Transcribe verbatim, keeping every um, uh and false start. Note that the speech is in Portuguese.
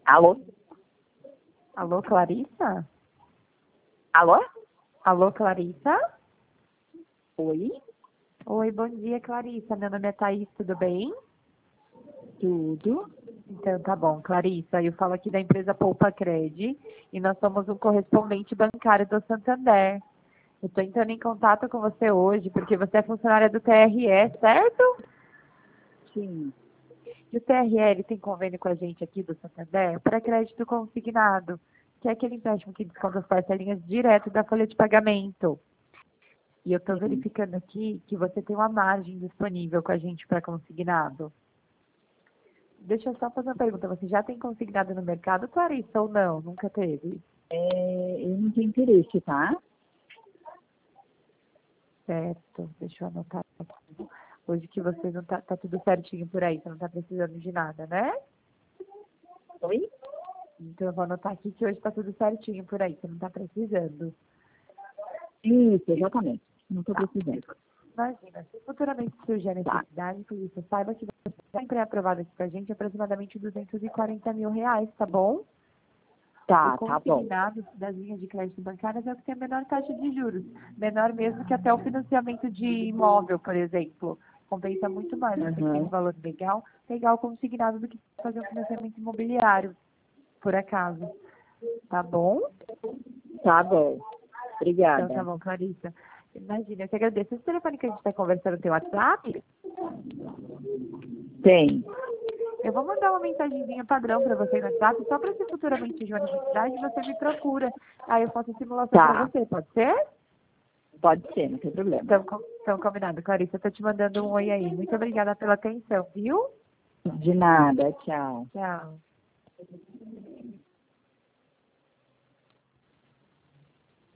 Alô? Alô, Clarissa? Alô? Alô, Clarissa? Oi? Oi, bom dia, Clarissa. Meu nome é Thaís, tudo bem? Tudo? Então, tá bom, Clarissa. Eu falo aqui da empresa Poupa Cred e nós somos um correspondente bancário do Santander. Eu estou entrando em contato com você hoje porque você é funcionária do T R E, certo? Sim. E o T R E ele tem convênio com a gente aqui do Santander para crédito consignado, que é aquele empréstimo que desconta as parcelinhas direto da folha de pagamento. E eu estou verificando aqui que você tem uma margem disponível com a gente para consignado. Deixa eu só fazer uma pergunta. Você já tem consignado no mercado, Clarissa, ou não? Nunca teve? É, eu não tenho interesse, tá? Certo. Deixa eu anotar aqui. Hoje que você não tá, tá tudo certinho por aí, você não tá precisando de nada, né? Oi? Então eu vou anotar aqui que hoje tá tudo certinho por aí, você não tá precisando. Isso, exatamente. Não estou Tá. precisando. Imagina, se futuramente surgir a necessidade, por isso, saiba que você sempre é aprovado aqui com a gente aproximadamente duzentos e quarenta mil reais, tá bom? Tá, O tá bom. consignado das linhas de crédito bancárias é o que tem a menor taxa de juros. Menor mesmo que até o financiamento de imóvel, por exemplo. Compensa muito mais, você que tem um Uhum. valor legal, pegar o consignado do que fazer um financiamento imobiliário, por acaso. Tá bom? Tá bom. Então tá Obrigada. bom, Clarissa. Imagina, eu te agradeço. Esse telefone que a gente está conversando tem WhatsApp? Tem. Eu vou mandar uma mensagenzinha padrão para você no WhatsApp, só para se futuramente surgir uma necessidade, você me procura. Aí eu faço a simulação para Tá. você, pode ser? Pode ser, não tem problema. Então, com- então combinado, Clarissa. Eu tô te mandando um oi aí. Muito obrigada pela atenção, viu? De nada, tchau. Tchau.